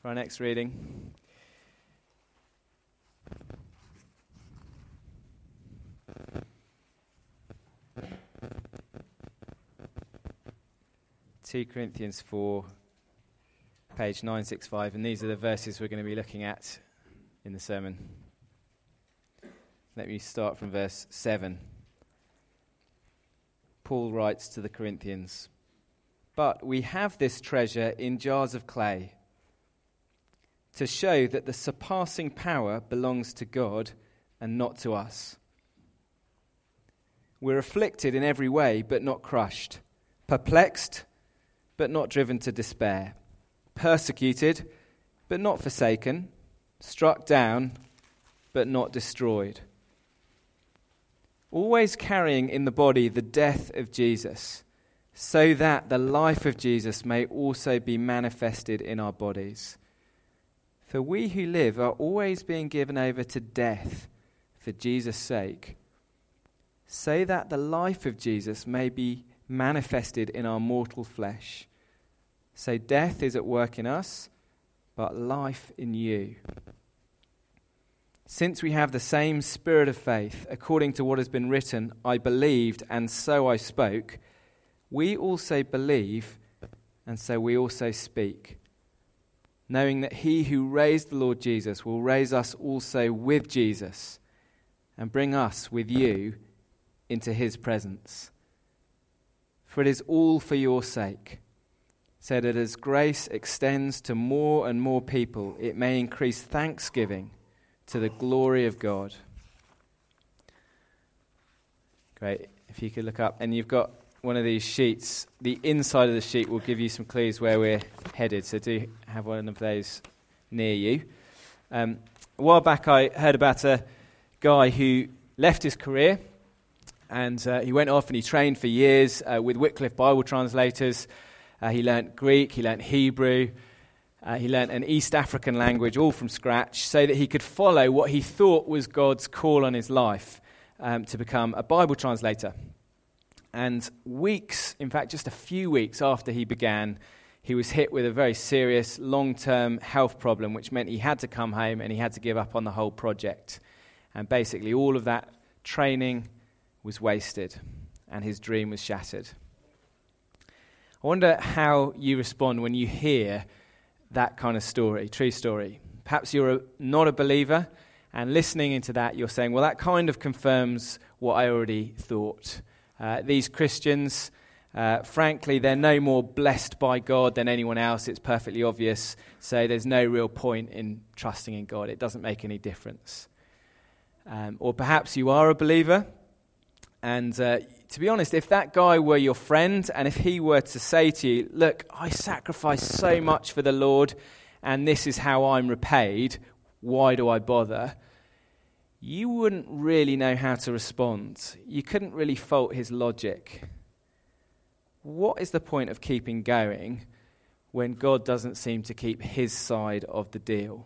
for our next reading. (2 Corinthians 4, page 965, and these are the verses we're going to be looking at in the sermon. Let me start from verse 7. Paul writes to the Corinthians, "But we have this treasure in jars of clay, to show that the surpassing power belongs to God and not to us. We're afflicted in every way, but not crushed, perplexed, but not driven to despair, persecuted, but not forsaken, struck down, but not destroyed. Always carrying in the body the death of Jesus, so that the life of Jesus may also be manifested in our bodies. For we who live are always being given over to death for Jesus' sake, so that the life of Jesus may be manifested in our mortal flesh. So death is at work in us, but life in you. Since we have the same spirit of faith, according to what has been written, I believed and so I spoke, we also believe and so we also speak, knowing that he who raised the Lord Jesus will raise us also with Jesus and bring us with you into his presence. For it is all for your sake, so that as grace extends to more and more people, it may increase thanksgiving to the glory of God." Great. If you could look up, and you've got one of these sheets. The inside of the sheet will give you some clues where we're headed, so do have one of those near you. A while back I heard about a guy who left his career and he went off and he trained for years with Wycliffe Bible translators. He learnt Greek, he learnt Hebrew, he learnt an East African language all from scratch so that he could follow what he thought was God's call on his life to become a Bible translator. And weeks, in fact just a few weeks after he began, he was hit with a very serious long-term health problem, which meant he had to come home and he had to give up on the whole project. And basically all of that training was wasted and his dream was shattered. I wonder how you respond when you hear that kind of story, true story. Perhaps you're not a believer, and listening into that, you're saying, well, that kind of confirms what I already thought. These Christians, frankly, they're no more blessed by God than anyone else. It's perfectly obvious. So there's no real point in trusting in God. It doesn't make any difference. Or perhaps you are a believer, and to be honest, if that guy were your friend, and if he were to say to you, look, I sacrificed so much for the Lord, and this is how I'm repaid, why do I bother? You wouldn't really know how to respond. You couldn't really fault his logic. What is the point of keeping going when God doesn't seem to keep his side of the deal?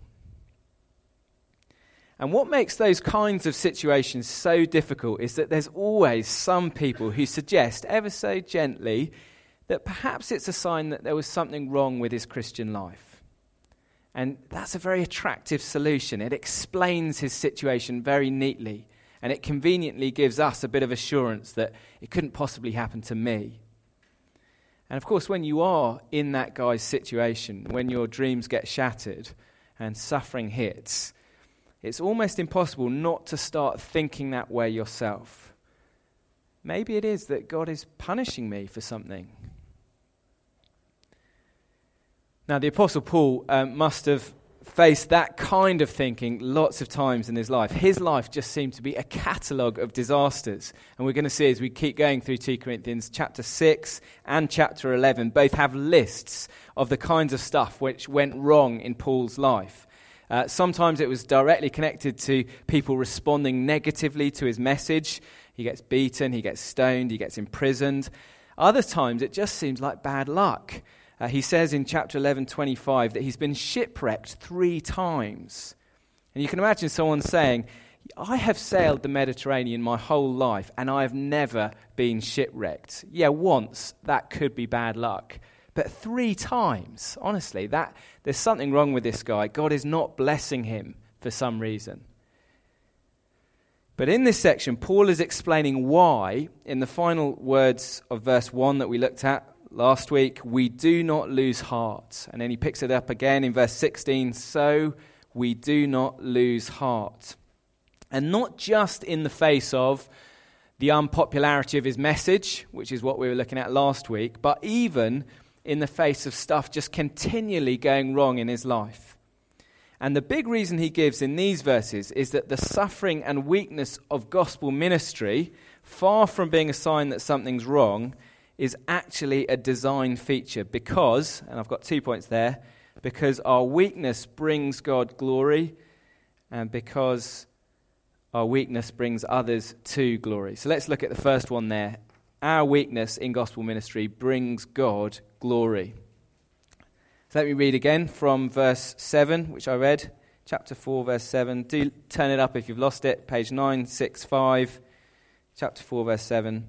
And what makes those kinds of situations so difficult is that there's always some people who suggest, ever so gently, that perhaps it's a sign that there was something wrong with his Christian life. And that's a very attractive solution. It explains his situation very neatly, and it conveniently gives us a bit of assurance that it couldn't possibly happen to me. And of course, when you are in that guy's situation, when your dreams get shattered and suffering hits, it's almost impossible not to start thinking that way yourself. Maybe it is that God is punishing me for something. Now, the Apostle Paul must have faced that kind of thinking lots of times in his life. His life just seemed to be a catalogue of disasters. And we're going to see as we keep going through 2 Corinthians, chapter 6 and chapter 11, both have lists of the kinds of stuff which went wrong in Paul's life. Sometimes it was directly connected to people responding negatively to his message. He gets beaten, he gets stoned, he gets imprisoned. Other times it just seems like bad luck. He says in chapter 11:25 that he's been shipwrecked 3 times. And you can imagine someone saying, I have sailed the Mediterranean my whole life and I have never been shipwrecked. Yeah, once, that could be bad luck. But 3 times, honestly, there's something wrong with this guy. God is not blessing him for some reason. But in this section, Paul is explaining why, in the final words of verse 1 that we looked at last week, we do not lose heart. And then he picks it up again in verse 16, so we do not lose heart. And not just in the face of the unpopularity of his message, which is what we were looking at last week, but even in the face of stuff just continually going wrong in his life. And the big reason he gives in these verses is that the suffering and weakness of gospel ministry, far from being a sign that something's wrong, is actually a design feature because, and I've got 2 points there, because our weakness brings God glory and because our weakness brings others to glory. So let's look at the first one there. Our weakness in gospel ministry brings God glory. So let me read again from verse 7, which I read, chapter 4, verse 7. Do turn it up if you've lost it, page 965, chapter 4, verse 7.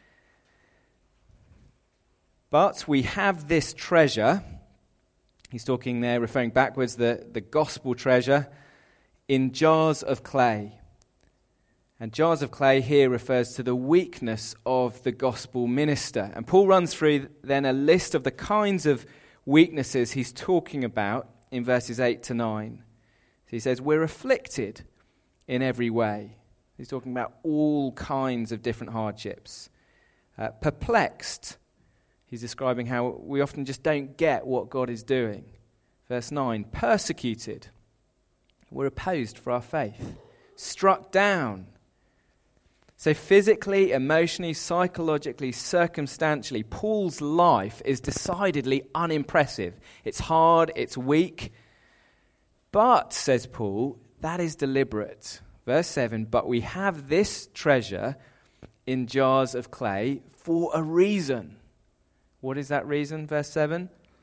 But we have this treasure, he's talking there, referring backwards, the gospel treasure, in jars of clay. And jars of clay here refers to the weakness of the gospel minister. And Paul runs through then a list of the kinds of weaknesses he's talking about in verses 8 to 9. So he says, we're afflicted in every way. He's talking about all kinds of different hardships. Perplexed. He's describing how we often just don't get what God is doing. Verse 9, persecuted. We're opposed for our faith. Struck down. So physically, emotionally, psychologically, circumstantially, Paul's life is decidedly unimpressive. It's hard, it's weak. But, says Paul, that is deliberate. Verse 7, but we have this treasure in jars of clay for a reason. What is that reason? Verse 7.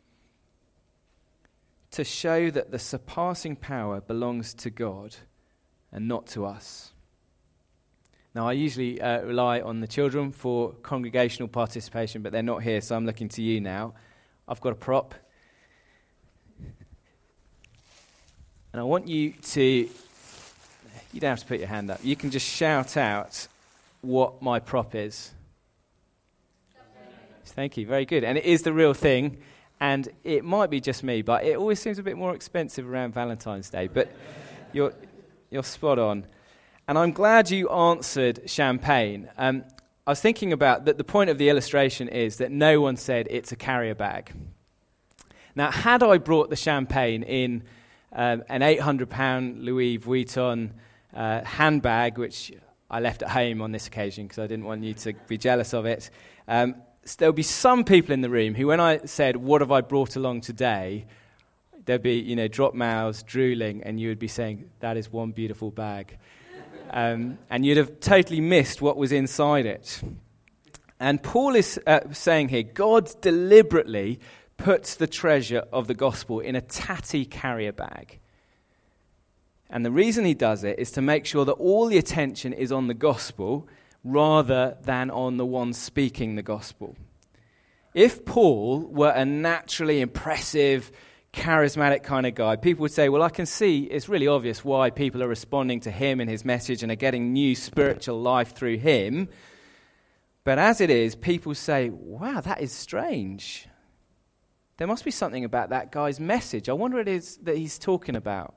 To show that the surpassing power belongs to God and not to us. Now, I usually rely on the children for congregational participation, but they're not here, so I'm looking to you now. I've got a prop. And I want you to, you don't have to put your hand up. You can just shout out what my prop is. Thank you, very good. And it is the real thing, and it might be just me, but it always seems a bit more expensive around Valentine's Day. But you're spot on. And I'm glad you answered champagne. I was thinking about that the point of the illustration is that no one said it's a carrier bag. Now, had I brought the champagne in an £800 Louis Vuitton handbag, which I left at home on this occasion because I didn't want you to be jealous of it, there'll be some people in the room who, when I said, what have I brought along today, there'd be, drop mouths, drooling, and you would be saying, that is one beautiful bag. And you'd have totally missed what was inside it. And Paul is saying here, God deliberately puts the treasure of the gospel in a tatty carrier bag. And the reason he does it is to make sure that all the attention is on the gospel rather than on the one speaking the gospel. If Paul were a naturally impressive, charismatic kind of guy, people would say, well, I can see it's really obvious why people are responding to him and his message and are getting new spiritual life through him. But as it is, people say, wow, that is strange. There must be something about that guy's message. I wonder what it is that he's talking about.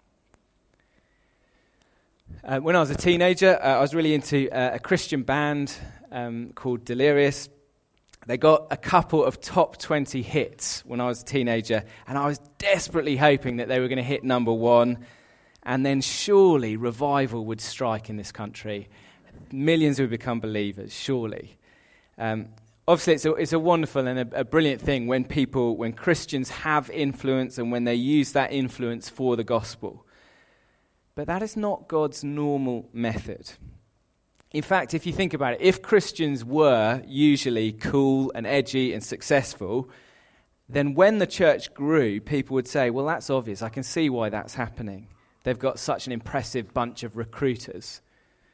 When I was a teenager, I was really into a Christian band called Delirious. They got a couple of top 20 hits when I was a teenager, and I was desperately hoping that they were going to hit number 1, and then surely revival would strike in this country. Millions would become believers, surely. Obviously, it's a wonderful and a brilliant thing when Christians have influence and when they use that influence for the gospel. But that is not God's normal method. In fact, if you think about it, if Christians were usually cool and edgy and successful, then when the church grew, people would say, well, that's obvious. I can see why that's happening. They've got such an impressive bunch of recruiters.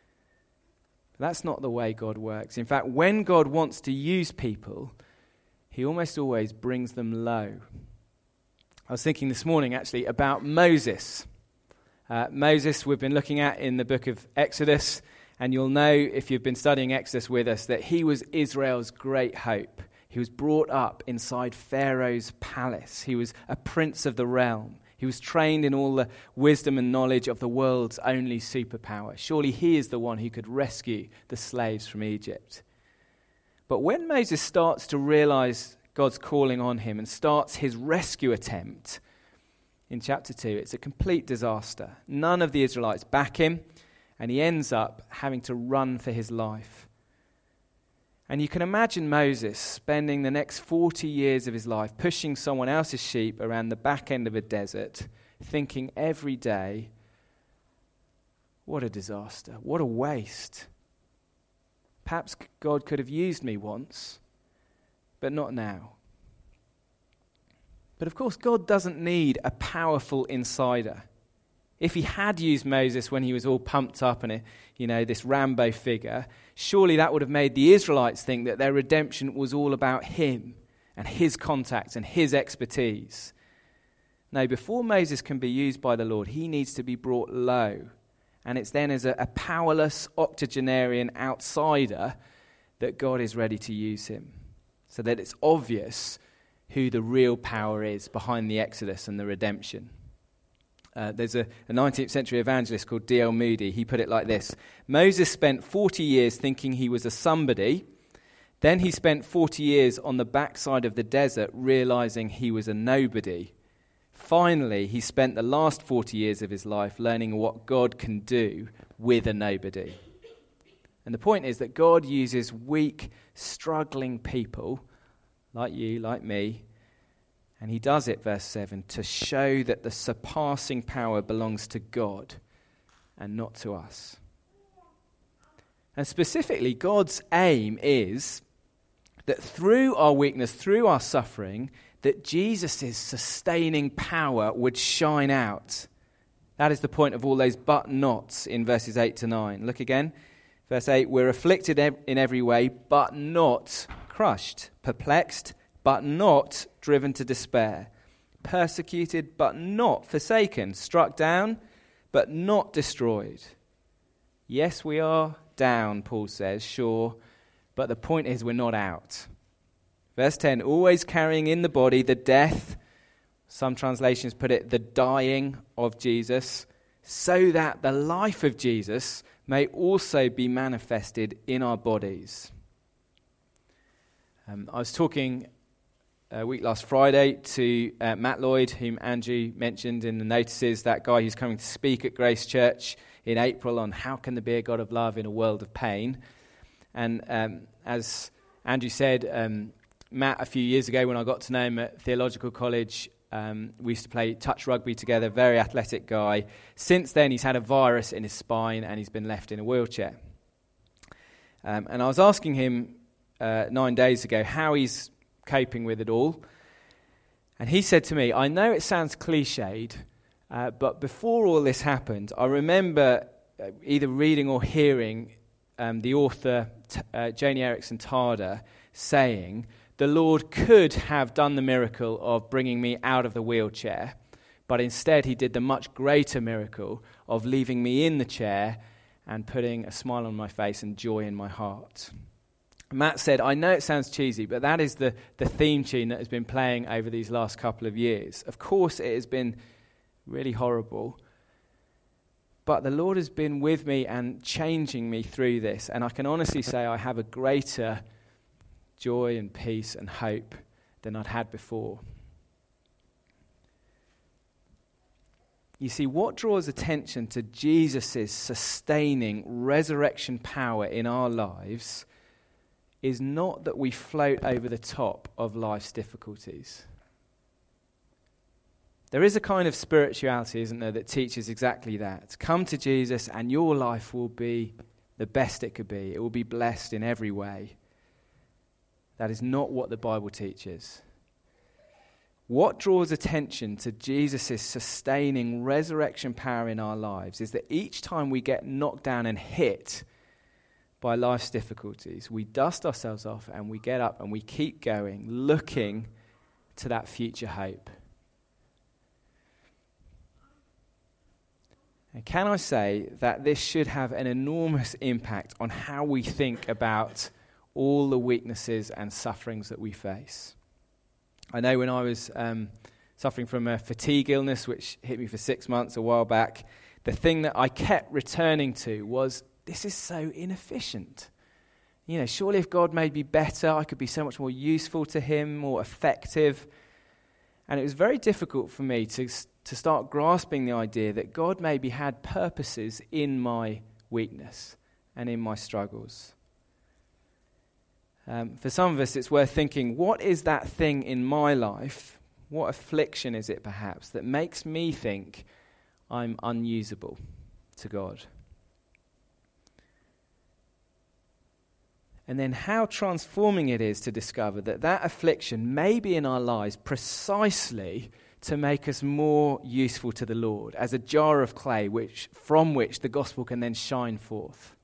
But that's not the way God works. In fact, when God wants to use people, he almost always brings them low. I was thinking this morning, actually, about Moses. Moses, we've been looking at in the book of Exodus, and you'll know if you've been studying Exodus with us that he was Israel's great hope. He was brought up inside Pharaoh's palace. He was a prince of the realm. He was trained in all the wisdom and knowledge of the world's only superpower. Surely he is the one who could rescue the slaves from Egypt. But when Moses starts to realize God's calling on him and starts his rescue attempt in chapter 2, it's a complete disaster. None of the Israelites back him, and he ends up having to run for his life. And you can imagine Moses spending the next 40 years of his life pushing someone else's sheep around the back end of a desert, thinking every day, what a disaster, what a waste. Perhaps God could have used me once, but not now. But of course, God doesn't need a powerful insider. If he had used Moses when he was all pumped up and this Rambo figure, surely that would have made the Israelites think that their redemption was all about him and his contacts and his expertise. No, before Moses can be used by the Lord, he needs to be brought low. And it's then as a powerless octogenarian outsider that God is ready to use him, so that it's obvious who the real power is behind the Exodus and the redemption. There's a 19th century evangelist called D.L. Moody. He put it like this: Moses spent 40 years thinking he was a somebody. Then he spent 40 years on the backside of the desert realizing he was a nobody. Finally, he spent the last 40 years of his life learning what God can do with a nobody. And the point is that God uses weak, struggling people like you, like me, and he does it, verse 7, to show that the surpassing power belongs to God and not to us. And specifically, God's aim is that through our weakness, through our suffering, that Jesus' sustaining power would shine out. That is the point of all those but nots in verses 8 to 9. Look again. Verse 8, we're afflicted in every way, but not crushed, perplexed, but not driven to despair, persecuted, but not forsaken, struck down, but not destroyed. Yes, we are down, Paul says, sure, but the point is we're not out. Verse 10, always carrying in the body the death, some translations put it, the dying of Jesus, so that the life of Jesus may also be manifested in our bodies. I was talking a week last Friday to Matt Lloyd, whom Andrew mentioned in the notices, that guy who's coming to speak at Grace Church in April on how can there be a God of love in a world of pain. And as Andrew said, Matt, a few years ago when I got to know him at theological college, we used to play touch rugby together, very athletic guy. Since then, he's had a virus in his spine and he's been left in a wheelchair. And I was asking him 9 days ago how he's coping with it all. And he said to me, I know it sounds cliched, but before all this happened, I remember either reading or hearing the author Joni Eareckson Tada saying, the Lord could have done the miracle of bringing me out of the wheelchair, but instead he did the much greater miracle of leaving me in the chair and putting a smile on my face and joy in my heart. Matt said, I know it sounds cheesy, but that is the theme tune that has been playing over these last couple of years. Of course, it has been really horrible, but the Lord has been with me and changing me through this, and I can honestly say I have a greater joy and peace and hope than I'd had before. You see, what draws attention to Jesus' sustaining resurrection power in our lives is not that we float over the top of life's difficulties. There is a kind of spirituality, isn't there, that teaches exactly that. Come to Jesus and your life will be the best it could be. It will be blessed in every way. That is not what the Bible teaches. What draws attention to Jesus' sustaining resurrection power in our lives is that each time we get knocked down and hit by life's difficulties, we dust ourselves off and we get up and we keep going, looking to that future hope. And can I say that this should have an enormous impact on how we think about all the weaknesses and sufferings that we face? I know when I was suffering from a fatigue illness, which hit me for 6 months a while back, the thing that I kept returning to was, this is so inefficient. You know, surely if God made me better, I could be so much more useful to him, more effective. And it was very difficult for me to start grasping the idea that God maybe had purposes in my weakness and in my struggles. For some of us, it's worth thinking, what is that thing in my life, what affliction is it perhaps, that makes me think I'm unusable to God? And then how transforming it is to discover that that affliction may be in our lives precisely to make us more useful to the Lord, as a jar of clay from which the gospel can then shine forth.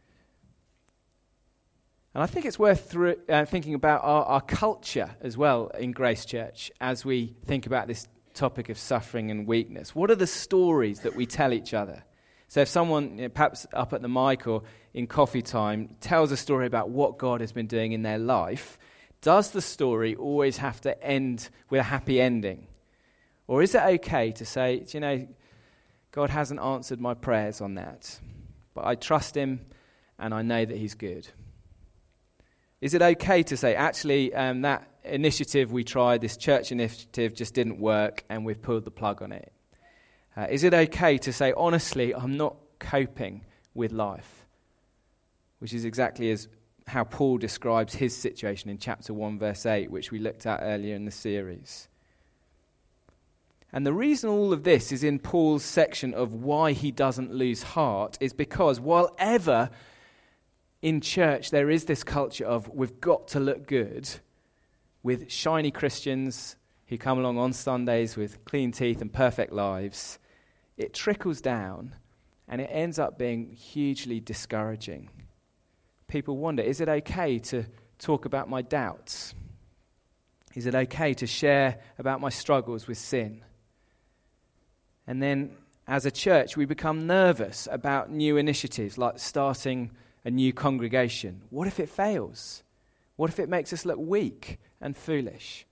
And I think it's worth thinking about our culture as well in Grace Church as we think about this topic of suffering and weakness. What are the stories that we tell each other? So if someone, perhaps up at the mic or in coffee time, tells a story about what God has been doing in their life, does the story always have to end with a happy ending? Or is it okay to say, God hasn't answered my prayers on that, but I trust him and I know that he's good? Is it okay to say, actually, that initiative we tried, this church initiative, just didn't work and we've pulled the plug on it? Is it okay to say, honestly, I'm not coping with life? Which is exactly how Paul describes his situation in chapter 1, verse 8, which we looked at earlier in the series. And the reason all of this is in Paul's section of why he doesn't lose heart is because while ever in church there is this culture of we've got to look good, with shiny Christians who come along on Sundays with clean teeth and perfect lives, it trickles down and it ends up being hugely discouraging. People wonder, is it okay to talk about my doubts? Is it okay to share about my struggles with sin? And then as a church, we become nervous about new initiatives like starting a new congregation. What if it fails? What if it makes us look weak and foolish?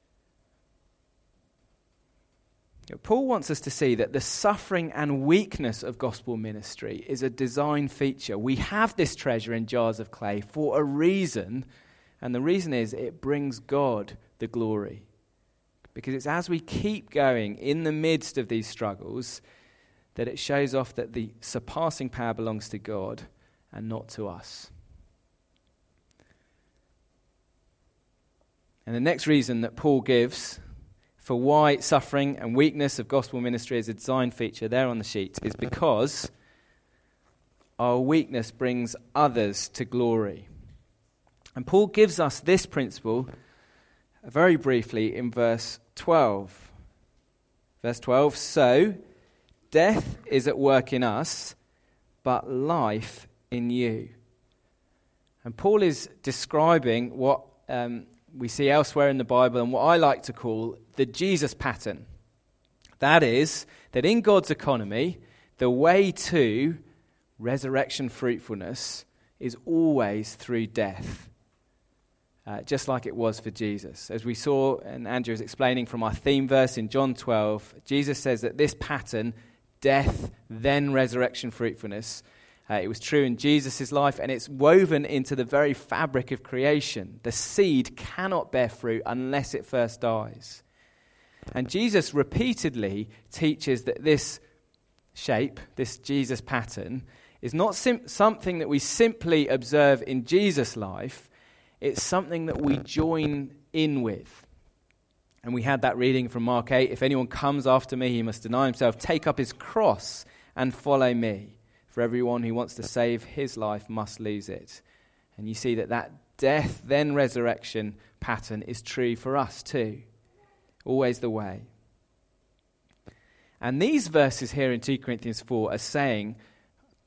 Paul wants us to see that the suffering and weakness of gospel ministry is a design feature. We have this treasure in jars of clay for a reason, and the reason is it brings God the glory. Because it's as we keep going in the midst of these struggles that it shows off that the surpassing power belongs to God and not to us. And the next reason that Paul gives for why suffering and weakness of gospel ministry is a design feature there on the sheet is because our weakness brings others to glory. And Paul gives us this principle very briefly in verse 12. Verse 12, so death is at work in us, but life in you. And Paul is describing what we see elsewhere in the Bible and what I like to call the Jesus pattern. That is, that in God's economy, the way to resurrection fruitfulness is always through death. Just like it was for Jesus. As we saw, and Andrew was explaining from our theme verse in John 12, Jesus says that this pattern, death, then resurrection fruitfulness, it was true in Jesus' life, and it's woven into the very fabric of creation. The seed cannot bear fruit unless it first dies. And Jesus repeatedly teaches that this shape, this Jesus pattern, is not something that we simply observe in Jesus' life. It's something that we join in with. And we had that reading from Mark 8, if anyone comes after me, he must deny himself, take up his cross and follow me. For everyone who wants to save his life must lose it. And you see that death, then resurrection pattern is true for us too. Always the way. And these verses here in 2 Corinthians 4 are saying,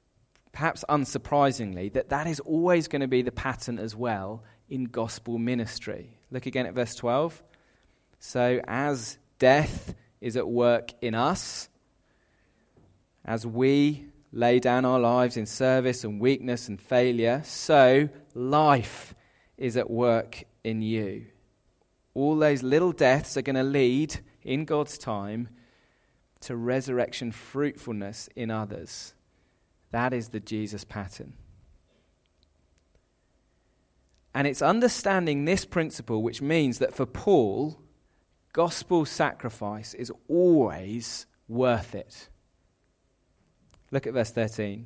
perhaps unsurprisingly, that is always going to be the pattern as well in gospel ministry. Look again at verse 12. So as death is at work in us, as we lay down our lives in service and weakness and failure, so life is at work in you. All those little deaths are going to lead, in God's time, to resurrection fruitfulness in others. That is the Jesus pattern. And it's understanding this principle which means that for Paul, gospel sacrifice is always worth it. Look at verse 13.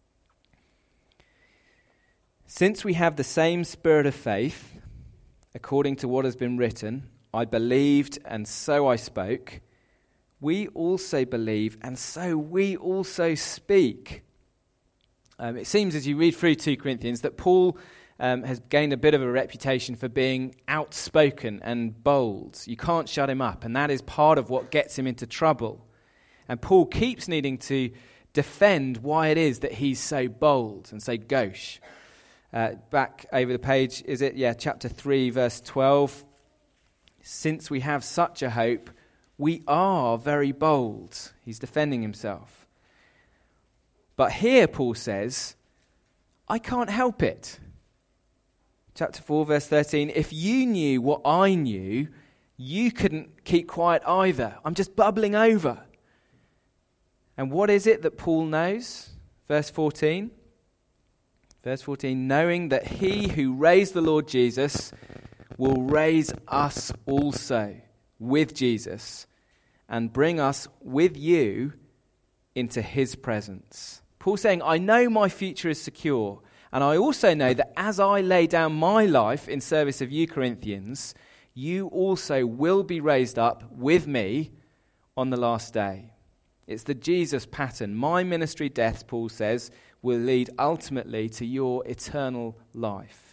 Since we have the same spirit of faith, according to what has been written, I believed and so I spoke, we also believe and so we also speak. It seems as you read through 2 Corinthians that Paul has gained a bit of a reputation for being outspoken and bold. You can't shut him up, and that is part of what gets him into trouble. And Paul keeps needing to defend why it is that he's so bold and so gauche. Back over the page, is it? Yeah, chapter 3, verse 12. Since we have such a hope, we are very bold. He's defending himself. But here Paul says, I can't help it. Chapter 4, verse 13, if you knew what I knew, you couldn't keep quiet either. I'm just bubbling over. And what is it that Paul knows? Verse 14. Verse 14, knowing that he who raised the Lord Jesus will raise us also with Jesus and bring us with you into his presence. Paul's saying, I know my future is secure, and I also know that as I lay down my life in service of you, Corinthians, you also will be raised up with me on the last day. It's the Jesus pattern. My ministry deaths, Paul says, will lead ultimately to your eternal life.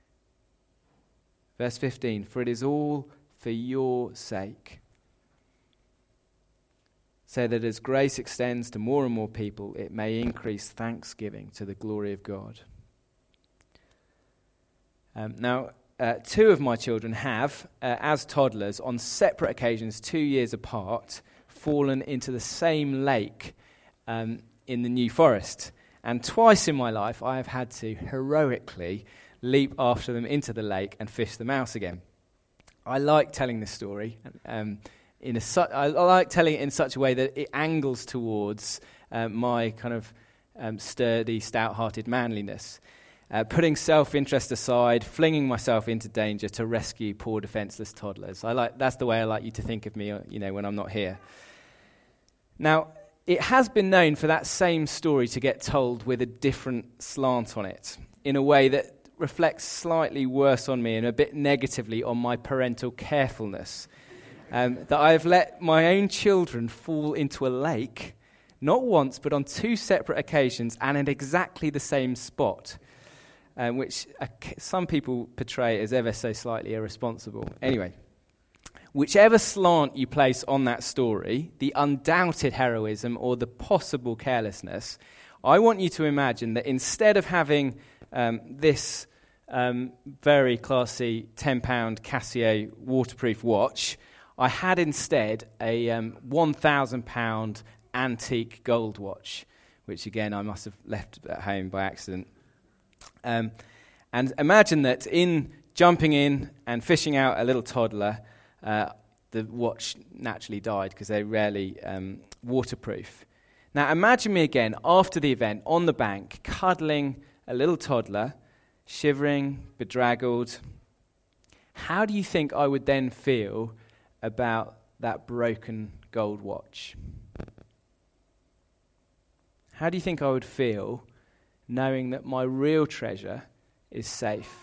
Verse 15, for it is all for your sake, so that as grace extends to more and more people, it may increase thanksgiving to the glory of God. Now, 2 of my children have, as toddlers, on separate occasions, 2 years apart, fallen into the same lake in the New Forest. And twice in my life, I have had to heroically leap after them into the lake and fish them out again. I like telling this story. I like telling it in such a way that it angles towards my kind of sturdy, stout-hearted manliness. Putting self-interest aside, flinging myself into danger to rescue poor defenseless toddlers. That's the way I like you to think of me, when I'm not here. Now, it has been known for that same story to get told with a different slant on it, in a way that reflects slightly worse on me and a bit negatively on my parental carefulness. That I have let my own children fall into a lake, not once, but on 2 separate occasions and at exactly the same spot, which some people portray as ever so slightly irresponsible. Anyway, whichever slant you place on that story, the undoubted heroism or the possible carelessness, I want you to imagine that instead of having this very classy £10 Casio waterproof watch, I had instead a £1,000 antique gold watch, which again I must have left at home by accident. And imagine that in jumping in and fishing out a little toddler, the watch naturally died because they're rarely waterproof. Now imagine me again after the event on the bank, cuddling a little toddler, shivering, bedraggled. How do you think I would then feel about that broken gold watch? How do you think I would feel knowing that my real treasure is safe?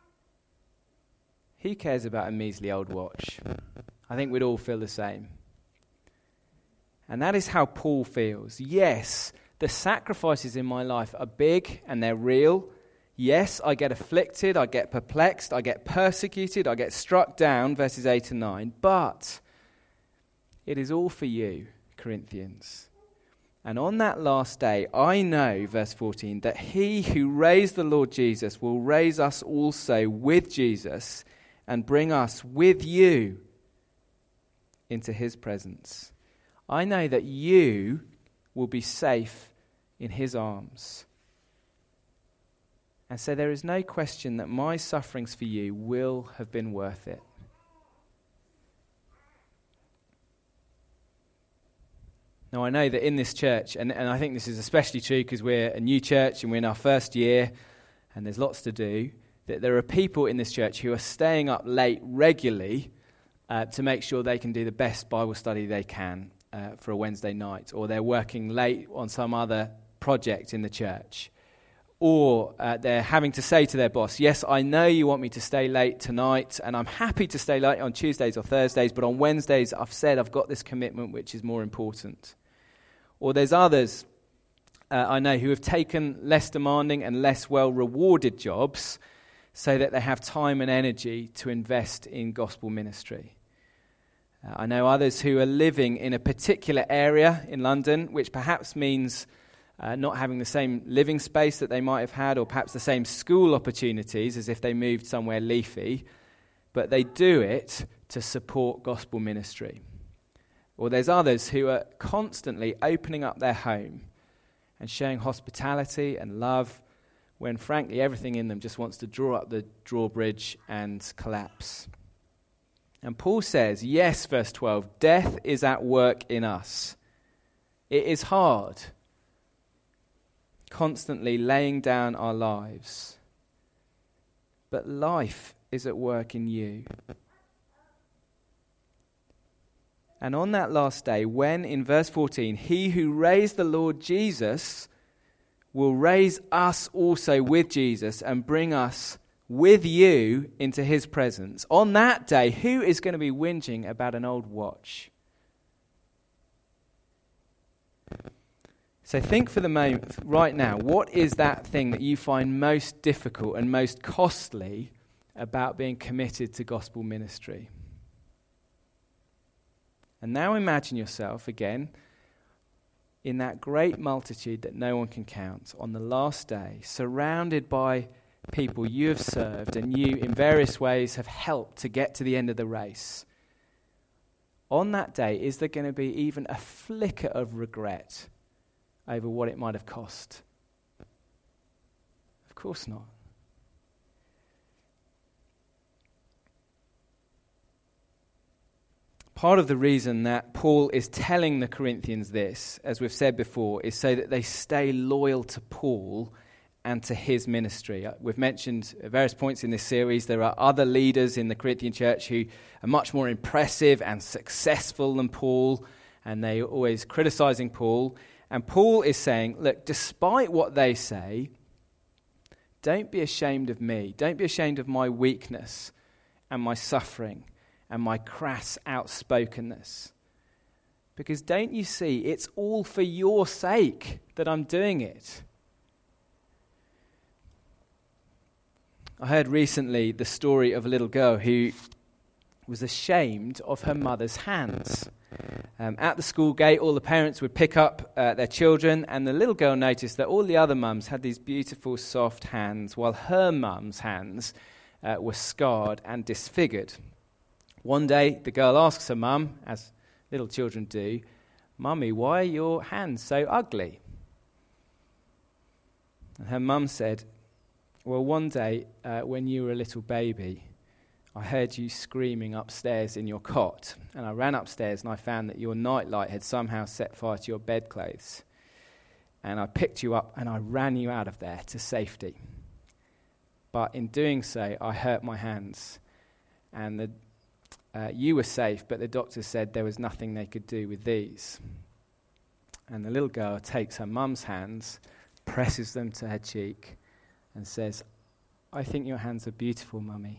Who cares about a measly old watch? I think we'd all feel the same. And that is how Paul feels. Yes, the sacrifices in my life are big and they're real. Yes, I get afflicted, I get perplexed, I get persecuted, I get struck down, verses 8 and 9. But it is all for you, Corinthians. And on that last day, I know, verse 14, that he who raised the Lord Jesus will raise us also with Jesus and bring us with you into his presence. I know that you will be safe in his arms. And so there is no question that my sufferings for you will have been worth it. Now, I know that in this church, and I think this is especially true because we're a new church and we're in our first year and there's lots to do, that there are people in this church who are staying up late regularly to make sure they can do the best Bible study they can for a Wednesday night, or they're working late on some other project in the church, or they're having to say to their boss, yes, I know you want me to stay late tonight, and I'm happy to stay late on Tuesdays or Thursdays, but on Wednesdays I've said I've got this commitment which is more important. Or there's others I know who have taken less demanding and less well-rewarded jobs so that they have time and energy to invest in gospel ministry. I know others who are living in a particular area in London, which perhaps means not having the same living space that they might have had, or perhaps the same school opportunities as if they moved somewhere leafy, but they do it to support gospel ministry. Or there's others who are constantly opening up their home and showing hospitality and love when, frankly, everything in them just wants to draw up the drawbridge and collapse. And Paul says, yes, verse 12, death is at work in us. It is hard, constantly laying down our lives. But life is at work in you. And on that last day, when, in verse 14, he who raised the Lord Jesus will raise us also with Jesus and bring us with you into his presence. On that day, who is going to be whinging about an old watch? So think for the moment, right now, what is that thing that you find most difficult and most costly about being committed to gospel ministry? And now imagine yourself, again, in that great multitude that no one can count, on the last day, surrounded by people you have served and you, in various ways, have helped to get to the end of the race. On that day, is there going to be even a flicker of regret over what it might have cost? Of course not. Part of the reason that Paul is telling the Corinthians this, as we've said before, is so that they stay loyal to Paul and to his ministry. We've mentioned at various points in this series there are other leaders in the Corinthian church who are much more impressive and successful than Paul, and they're always criticizing Paul. And Paul is saying, look, despite what they say, don't be ashamed of me. Don't be ashamed of my weakness and my suffering and my crass outspokenness. Because don't you see, it's all for your sake that I'm doing it. I heard recently the story of a little girl who was ashamed of her mother's hands. At the school gate, all the parents would pick up their children, and the little girl noticed that all the other mums had these beautiful, soft hands, while her mum's hands were scarred and disfigured. One day, the girl asks her mum, as little children do, "Mummy, why are your hands so ugly?" And her mum said, "Well, one day, when you were a little baby, I heard you screaming upstairs in your cot, and I ran upstairs and I found that your nightlight had somehow set fire to your bedclothes. And I picked you up and I ran you out of there to safety. But in doing so, I hurt my hands, and you were safe, but the doctor said there was nothing they could do with these." And the little girl takes her mum's hands, presses them to her cheek, and says, "I think your hands are beautiful, Mummy."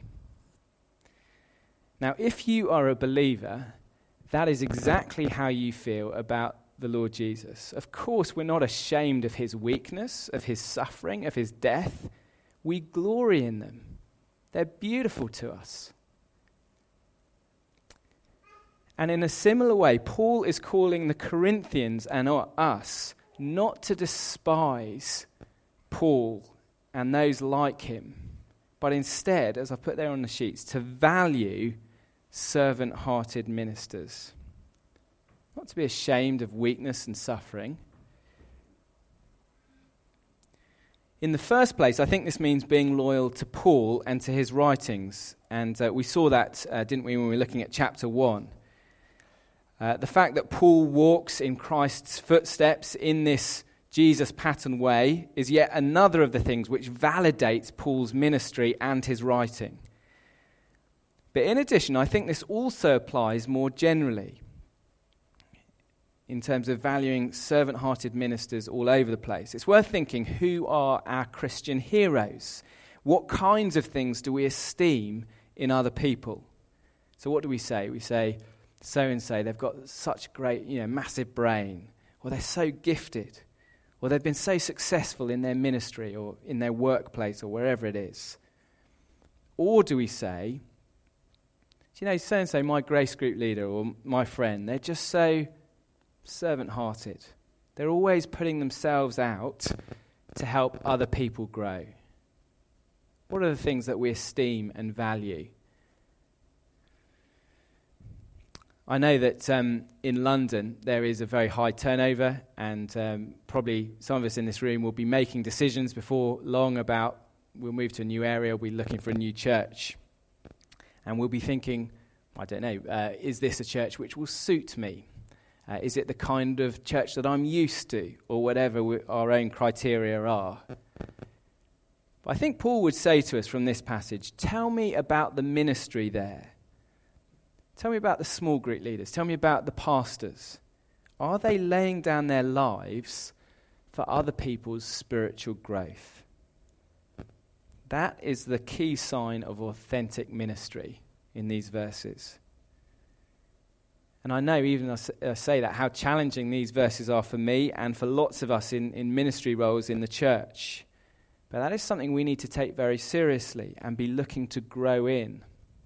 Now, if you are a believer, that is exactly how you feel about the Lord Jesus. Of course, we're not ashamed of his weakness, of his suffering, of his death. We glory in them. They're beautiful to us. And in a similar way, Paul is calling the Corinthians and us not to despise Paul and those like him, but instead, as I put there on the sheets, to value servant-hearted ministers. Not to be ashamed of weakness and suffering. In the first place, I think this means being loyal to Paul and to his writings. And we saw that, didn't we, when we were looking at chapter 1. The fact that Paul walks in Christ's footsteps in this Jesus pattern way is yet another of the things which validates Paul's ministry and his writing. But in addition, I think this also applies more generally in terms of valuing servant-hearted ministers all over the place. It's worth thinking, who are our Christian heroes? What kinds of things do we esteem in other people? So what do we say? We say, so-and-so, they've got such great, massive brain, or they're so gifted, or they've been so successful in their ministry or in their workplace or wherever it is. Or do we say, so-and-so, my grace group leader or my friend, they're just so servant-hearted. They're always putting themselves out to help other people grow. What are the things that we esteem and value? I know that in London there is a very high turnover, and probably some of us in this room will be making decisions before long about, we'll move to a new area, we'll be looking for a new church. And we'll be thinking, is this a church which will suit me? Is it the kind of church that I'm used to, or whatever our own criteria are? But I think Paul would say to us from this passage, tell me about the ministry there. Tell me about the small group leaders. Tell me about the pastors. Are they laying down their lives for other people's spiritual growth? That is the key sign of authentic ministry in these verses. And I know, even as I say that, how challenging these verses are for me and for lots of us in ministry roles in the church. But that is something we need to take very seriously and be looking to grow in.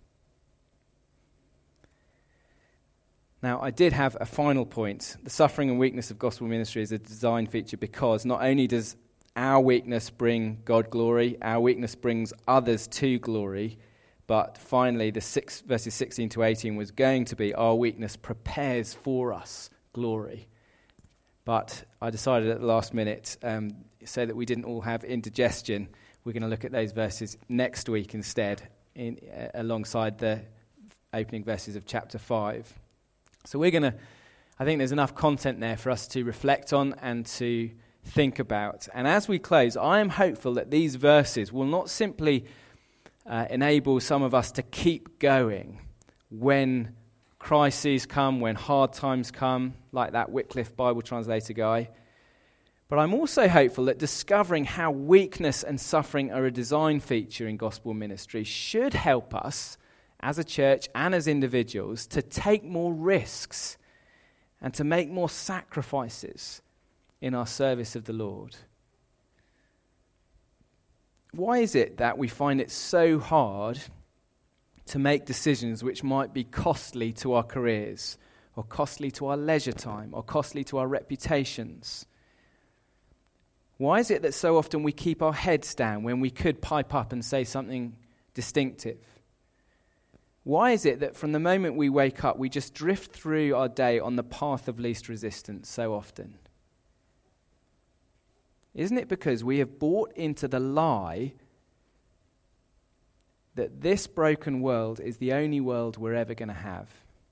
Now, I did have a final point. The suffering and weakness of gospel ministry is a design feature because not only does our weakness bring God glory, our weakness brings others to glory, but finally, verses 16 to 18 was going to be our weakness prepares for us glory. But I decided at the last minute, so that we didn't all have indigestion, we're going to look at those verses next week instead, alongside the opening verses of chapter 5. So I think there's enough content there for us to reflect on and to think about. And as we close, I am hopeful that these verses will not simply enable some of us to keep going when crises come, when hard times come, like that Wycliffe Bible translator guy. But I'm also hopeful that discovering how weakness and suffering are a design feature in gospel ministry should help us as a church and as individuals to take more risks and to make more sacrifices in our service of the Lord. Why is it that we find it so hard to make decisions which might be costly to our careers, or costly to our leisure time, or costly to our reputations? Why is it that so often we keep our heads down when we could pipe up and say something distinctive? Why is it that from the moment we wake up, we just drift through our day on the path of least resistance so often? Isn't it because we have bought into the lie that this broken world is the only world we're ever going to have?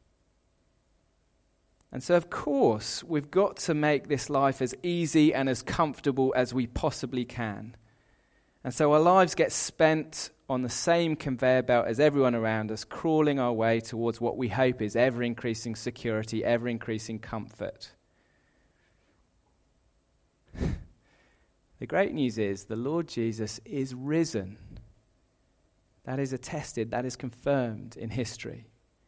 And so, of course, we've got to make this life as easy and as comfortable as we possibly can. And so our lives get spent on the same conveyor belt as everyone around us, crawling our way towards what we hope is ever-increasing security, ever-increasing comfort. The great news is the Lord Jesus is risen. That is attested, that is confirmed in history.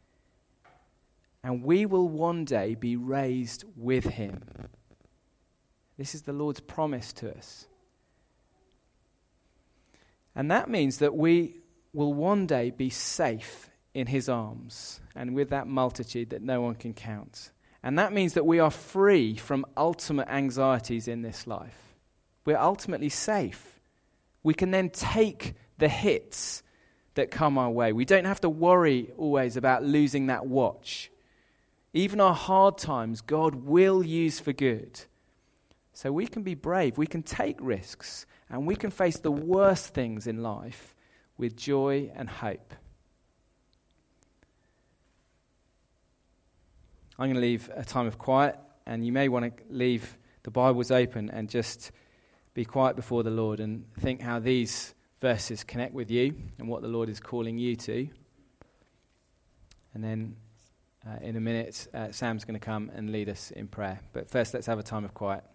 And we will one day be raised with him. This is the Lord's promise to us. And that means that we will one day be safe in his arms and with that multitude that no one can count. And that means that we are free from ultimate anxieties in this life. We're ultimately safe. We can then take the hits that come our way. We don't have to worry always about losing that watch. Even our hard times, God will use for good. So we can be brave, we can take risks, and we can face the worst things in life with joy and hope. I'm going to leave a time of quiet, and you may want to leave the Bibles open and just be quiet before the Lord and think how these verses connect with you and what the Lord is calling you to. And then in a minute, Sam's going to come and lead us in prayer. But first, let's have a time of quiet.